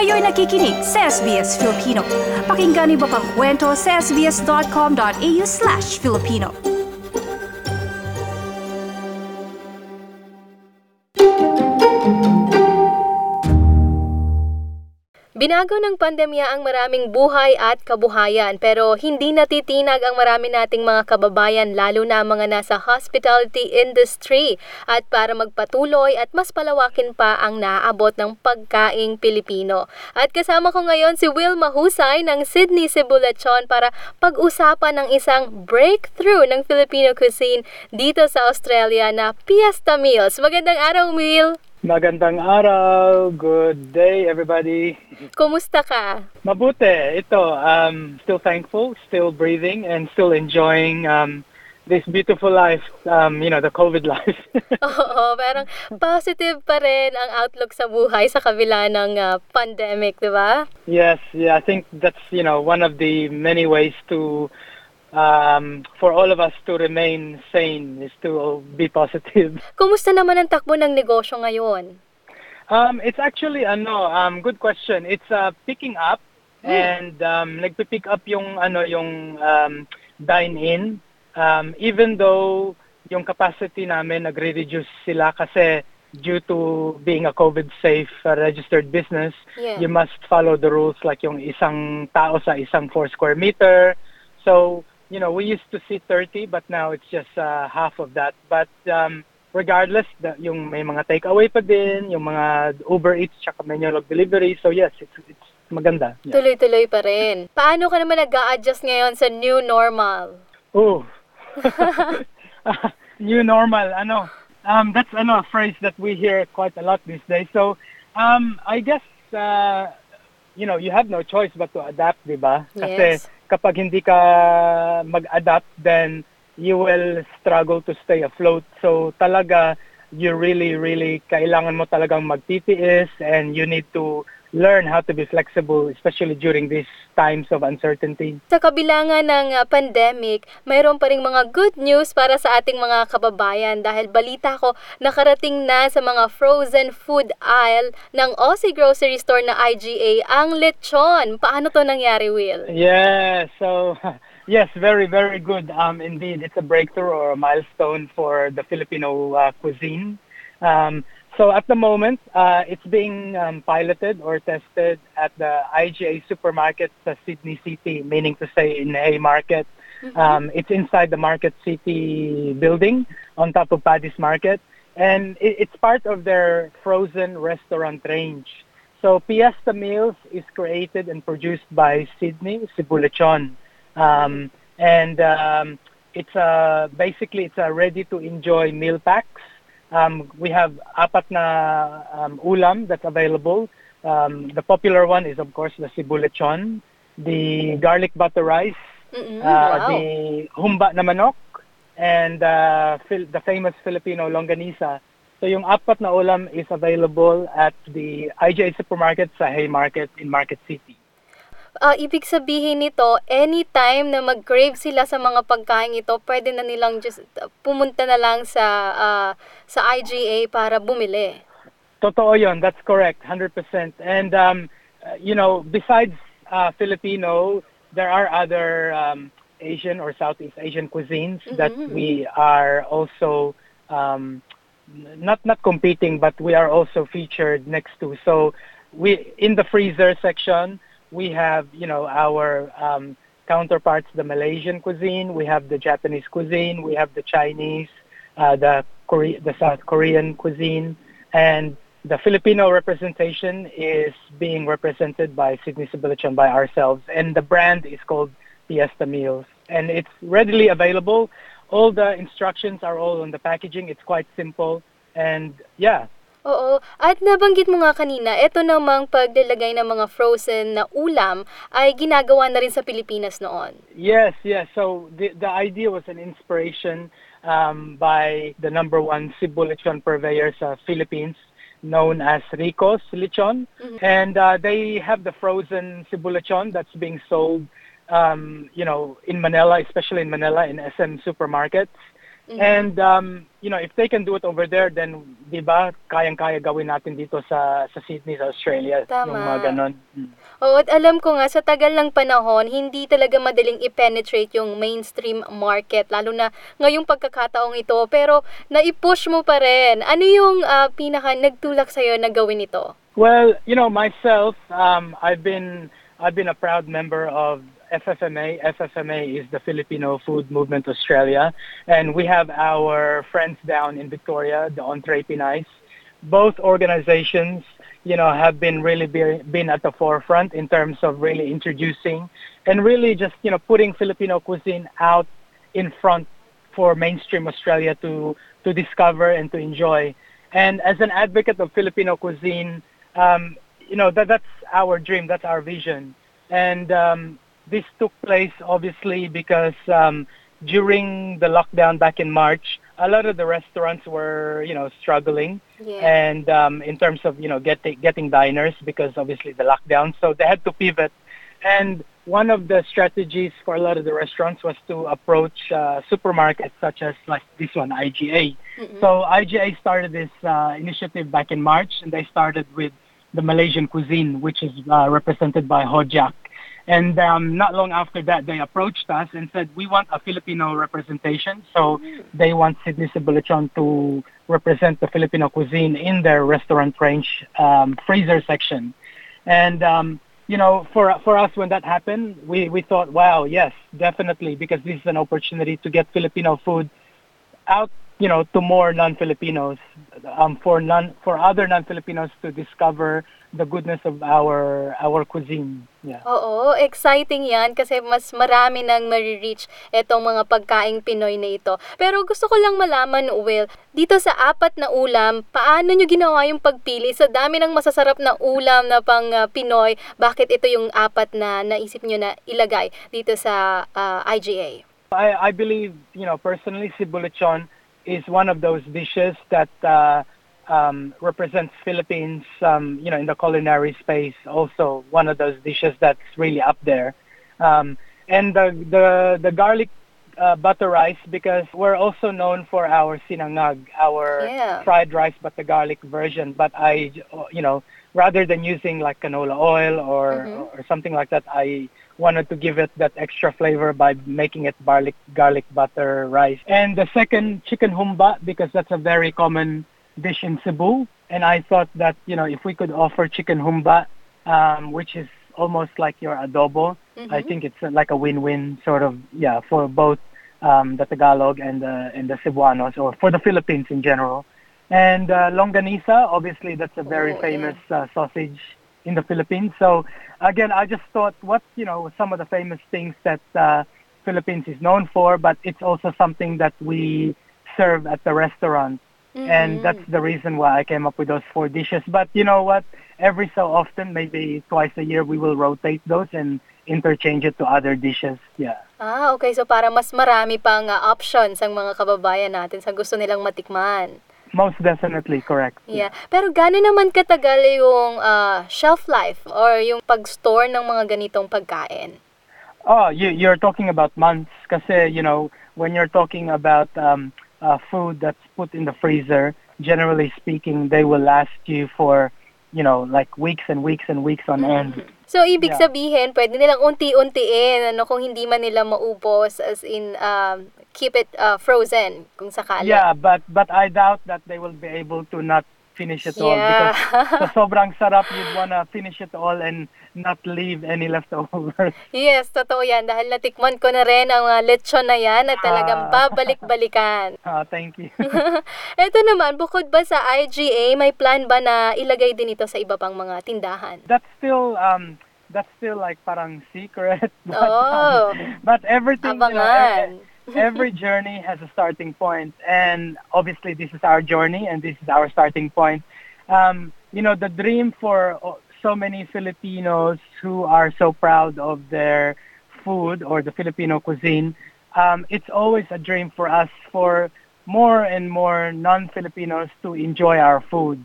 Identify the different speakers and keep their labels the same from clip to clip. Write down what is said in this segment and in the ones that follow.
Speaker 1: Kayo'y nakikinig sa SBS Filipino. Pakinggan niyo pa ang kwento sa sbs.com.au/Filipino.
Speaker 2: Binago ng pandemya ang maraming buhay at kabuhayan pero hindi natitinag ang marami nating mga kababayan lalo na mga nasa hospitality industry at para magpatuloy at mas palawakin pa ang naaabot ng pagkaing Pilipino. At kasama ko ngayon si Will Mahusay ng Sydney Cebu Lechon para pag-usapan ng isang breakthrough ng Filipino cuisine dito sa Australia na Fiesta Meals. Magandang araw, Will!
Speaker 3: Magandang araw. Good day, everybody.
Speaker 2: Kumusta ka?
Speaker 3: Mabuti. Ito, still thankful, still breathing, and still enjoying this beautiful life, the COVID life.
Speaker 2: Oo, parang positive pa rin ang outlook sa buhay sa kabila ng pandemic, di ba?
Speaker 3: Yes, yeah, I think that's, one of the many ways to for all of us to remain sane is to be positive.
Speaker 2: Kumusta naman ang takbo ng negosyo ngayon?
Speaker 3: It's actually good question. It's picking up and nagpi-pick up yung dine-in even though yung capacity namin nagre-reduce sila kasi due to being a COVID safe registered business, you must follow the rules like yung isang tao sa isang 4 square meter. So we used to see 30, but now it's just half of that. But regardless, yung may mga takeaway pa din, yung mga Uber Eats, tsaka manual delivery. So yes, it's maganda. Yeah.
Speaker 2: Tuloy-tuloy pa rin. Paano ka naman nag-a-adjust ngayon sa new normal?
Speaker 3: Oh, new normal. That's a phrase that we hear quite a lot these days. So I guess you have no choice but to adapt, di ba? Kasi kapag hindi ka mag-adapt, then you will struggle to stay afloat. So talaga, you really, really kailangan mo talagang magtitiis and you need to learn how to be flexible, especially during these times of uncertainty.
Speaker 2: Sa kabila nga ng pandemic, mayroon pa ring mga good news para sa ating mga kababayan dahil balita ko nakarating na sa mga frozen food aisle ng Aussie grocery store na IGA ang lechon. Paano to nangyari, Will?
Speaker 3: Yes, yes, very, very good. Indeed, it's a breakthrough or a milestone for the Filipino cuisine. So at the moment, it's being piloted or tested at the IGA supermarket sa Sydney City, meaning to say in Haymarket. It's inside the Market City building on top of Paddy's Market. And it's part of their frozen restaurant range. So Fiesta Meals is created and produced by Sydney Cebu Lechon. It's a ready-to-enjoy meal packs. We have 4 na ulam that's available. The popular one is, of course, the Cebu Lechon, the garlic butter rice, the humba na manok, and the famous Filipino longanisa. So yung 4 na ulam is available at the IGA supermarket sa Haymarket in Market City.
Speaker 2: Ibig sabihin nito, anytime na mag-crave sila sa mga pagkain ito, pwede na nilang just pumunta na lang sa IGA para bumili.
Speaker 3: Totoo yun. That's correct. 100%. And, besides Filipino, there are other Asian or Southeast Asian cuisines that we are also not competing, but we are also featured next to. So we in the freezer section, we have, our counterparts, the Malaysian cuisine, we have the Japanese cuisine, we have the Chinese, the South Korean cuisine, and the Filipino representation is being represented by Sydney Cebu Lechon, by ourselves, and the brand is called Fiesta Meals, and it's readily available. All the instructions are all on the packaging. It's quite simple, and yeah.
Speaker 2: Oo. At nabanggit mo nga kanina, ito namang paglalagay ng mga frozen na ulam ay ginagawa na rin sa Pilipinas noon.
Speaker 3: Yes. So the idea was an inspiration by the number 1 Cebu Lechon purveyor sa Philippines, known as Rico's Lechon. And they have the frozen Cebu Lechon that's being sold in Manila, especially in Manila, in SM supermarkets. And if they can do it over there, then 'di ba, kayang-kaya gawin natin dito sa Sydney, sa Australia,
Speaker 2: Tama.
Speaker 3: yung mga ganon.
Speaker 2: Oo, at alam ko nga, sa tagal ng panahon, hindi talaga madaling i-penetrate yung mainstream market, lalo na ngayong pagkakataong ito. Pero nai-push mo pa rin. Ano yung pinaka nagtulak sa'yo na gawin ito?
Speaker 3: Well, myself, I've been a proud member of FFMA. FFMA is the Filipino Food Movement Australia, and we have our friends down in Victoria, the Entree Pinais. Both organizations, have been really been at the forefront in terms of really introducing and really just putting Filipino cuisine out in front for mainstream Australia to discover and to enjoy. And as an advocate of Filipino cuisine, that's our dream, that's our vision. And this took place obviously because during the lockdown back in March, a lot of the restaurants were, struggling.
Speaker 2: Yeah.
Speaker 3: And in terms of, getting diners because obviously the lockdown. So they had to pivot. And one of the strategies for a lot of the restaurants was to approach supermarkets such as like this one, IGA. So IGA started this initiative back in March, and they started with the Malaysian cuisine, which is represented by Hojak. And not long after that, they approached us and said, we want a Filipino representation. So they want Sydney Cebullachon to represent the Filipino cuisine in their restaurant range freezer section. And, for us, when that happened, we thought, wow, yes, definitely, because this is an opportunity to get Filipino food out, to more non-Filipinos, for other non-Filipinos to discover the goodness of our cuisine. Yeah.
Speaker 2: Oo, exciting yan kasi mas marami nang marireach itong mga pagkaing Pinoy na ito. Pero gusto ko lang malaman, Will, dito sa 4 na ulam, paano nyo ginawa yung pagpili? Sa dami ng masasarap na ulam na pang Pinoy, bakit ito yung 4 na naisip nyo na ilagay dito sa IGA?
Speaker 3: I believe, personally, Cebullachon is one of those dishes that represents Philippines, in the culinary space. Also, one of those dishes that's really up there. And the garlic butter rice, because we're also known for our sinangag, our fried rice, but the garlic version. But rather than using like canola oil or something like that, I wanted to give it that extra flavor by making it garlic butter rice. And the second, chicken humba, because that's a very common dish in Cebu. And I thought that, if we could offer chicken humba, which is almost like your adobo, I think it's like a win-win sort of, for both the Tagalog and the Cebuanos, or for the Philippines in general. And longanisa, obviously that's a very famous sausage in the Philippines. So again, I just thought some of the famous things that Philippines is known for, but it's also something that we serve at the restaurant. And that's the reason why I came up with those 4 dishes. But you know what? Every so often, maybe twice a year, we will rotate those and interchange it to other dishes. Yeah.
Speaker 2: Okay. So para mas marami pang options ang mga kababayan natin sa gusto nilang matikman.
Speaker 3: Most definitely, correct.
Speaker 2: Yeah. Pero gaano naman katagal yung shelf life or yung pag-store ng mga ganitong pagkain?
Speaker 3: Oh, you're talking about months. Kasi, when you're talking about food that's put in the freezer, generally speaking, they will last you for, like weeks and weeks and weeks on end.
Speaker 2: So, ibig sabihin, pwede nilang unti-untiin, kung hindi man nila maubos, as in, keep it frozen, kung sakali.
Speaker 3: Yeah, but I doubt that they will be able to not finish it all. Because sa sobrang sarap, you'd wanna finish it all and not leave any leftovers.
Speaker 2: Yes, totoo yan. Dahil natikman ko na rin ang lechon na yan at talagang babalik-balikan.
Speaker 3: Thank you.
Speaker 2: Ito naman, bukod ba sa IGA, may plan ba na ilagay din ito sa iba pang mga tindahan?
Speaker 3: That's still like parang secret. But everything, every journey has a starting point, and obviously this is our journey and this is our starting point. The dream for so many Filipinos who are so proud of their food or the Filipino cuisine, it's always a dream for us for more and more non-Filipinos to enjoy our food.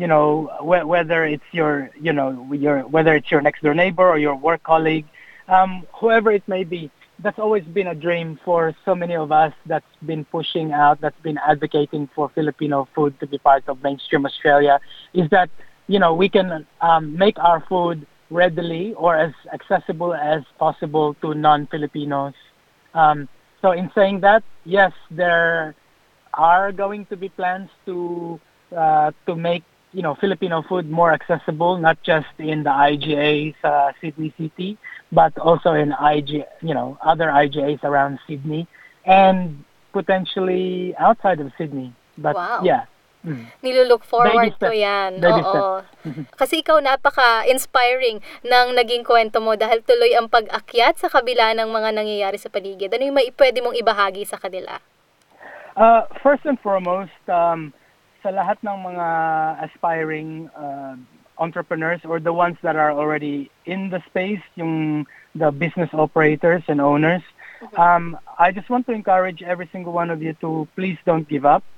Speaker 3: Whether it's whether it's your next door neighbor or your work colleague, whoever it may be. that's always been a dream for so many of us that's been pushing out, that's been advocating for Filipino food to be part of mainstream Australia, is that, we can make our food readily or as accessible as possible to non-Filipinos. So in saying that, yes, there are going to be plans to make Filipino food more accessible, not just in the IGA's Sydney City, but also in other IGAs around Sydney and potentially outside of Sydney. But
Speaker 2: Wow.
Speaker 3: yeah.
Speaker 2: Nilulook forward
Speaker 3: Baby
Speaker 2: ko
Speaker 3: steps.
Speaker 2: yan.
Speaker 3: Baby
Speaker 2: Oo. Kasi ikaw napaka-inspiring ng naging kwento mo dahil tuloy ang pag-akyat sa kabila ng mga nangyayari sa paligid. Ano yung pwede mong ibahagi sa kanila?
Speaker 3: First and foremost, sa lahat ng mga aspiring entrepreneurs or the ones that are already in the space, the business operators and owners, I just want to encourage every single one of you to please don't give up.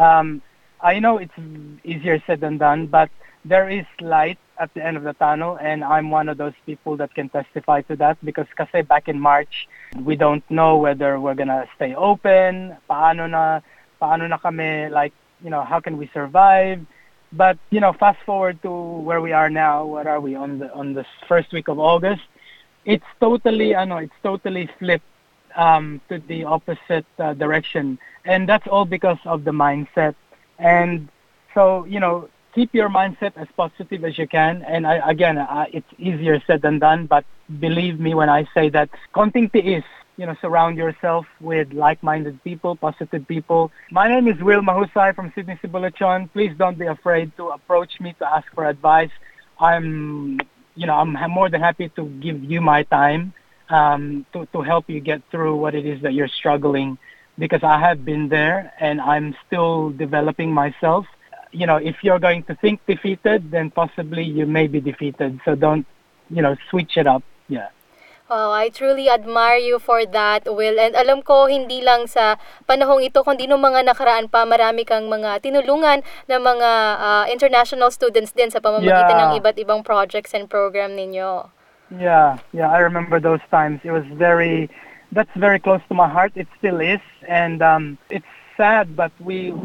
Speaker 3: I know it's easier said than done, but there is light at the end of the tunnel, and I'm one of those people that can testify to that because kasi back in March, we don't know whether we're gonna stay open, paano na kami, how can we survive? But, fast forward to where we are now, what are we, on the first week of August, it's totally flipped to the opposite direction. And that's all because of the mindset. And so, keep your mindset as positive as you can. And it's easier said than done, but believe me when I say that konting tiis, surround yourself with like-minded people, positive people. My name is Will Mahusay from Sydney Sibulachon. Please don't be afraid to approach me to ask for advice. I'm more than happy to give you my time to help you get through what it is that you're struggling, because I have been there and I'm still developing myself. If you're going to think defeated, then possibly you may be defeated. So don't, switch it up. Yeah.
Speaker 2: Wow, I truly admire you for that, Will. And alam ko, hindi lang sa panahong ito, kundi nung mga nakaraan pa, marami kang mga tinulungan ng mga international students din sa pamamagitan ng iba't ibang projects and program ninyo.
Speaker 3: Yeah, I remember those times. That's very close to my heart. It still is. And it's sad, but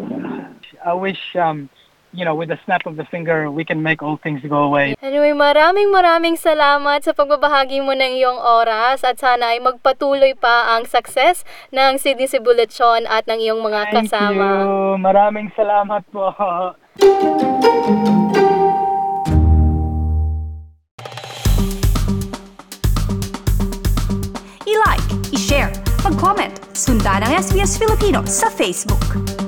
Speaker 3: I wish, with a snap of the finger, we can make all things go away.
Speaker 2: Anyway, maraming salamat sa pagbabahagi mo ng iyong oras at sana ay magpatuloy pa ang success ng Sydney Sibulachon at ng iyong mga kasama.
Speaker 3: Thank you. Maraming salamat po.
Speaker 1: I-like, i-share, mag-comment, sundan ang SBS Filipino sa Facebook.